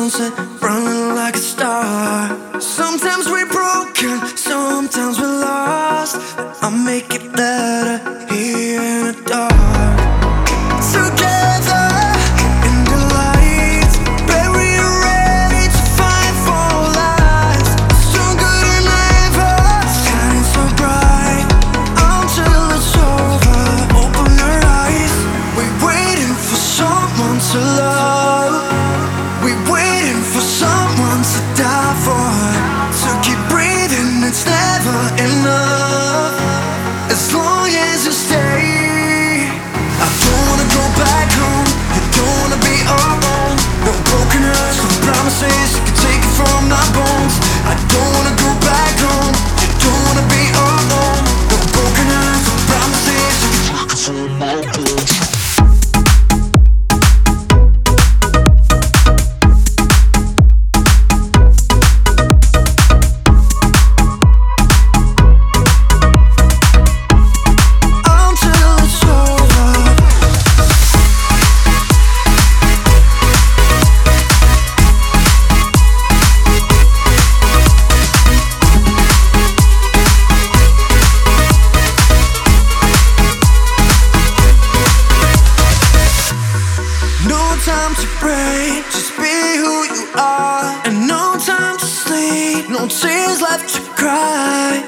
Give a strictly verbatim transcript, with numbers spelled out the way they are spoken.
sunset, running like a star. Sometimes we're broken, sometimes we're lost. I'll make it better here in the dark. Together in the light, buried and ready to fight for lives. Stronger than ever, shining so bright until it's over. Open your eyes, we're waiting for someone to love. We're waiting for someone to die for. So keep breathing, it's never enough. As long as you stay, I don't wanna go back home. I don't wanna be alone. No broken hearts, no promises you can take it from my bones. I don't wanna go back home. I don't wanna be alone. No broken hearts, no promises you can take it from my bones. Time to break, just be who you are. And no time to sleep, no tears left to cry.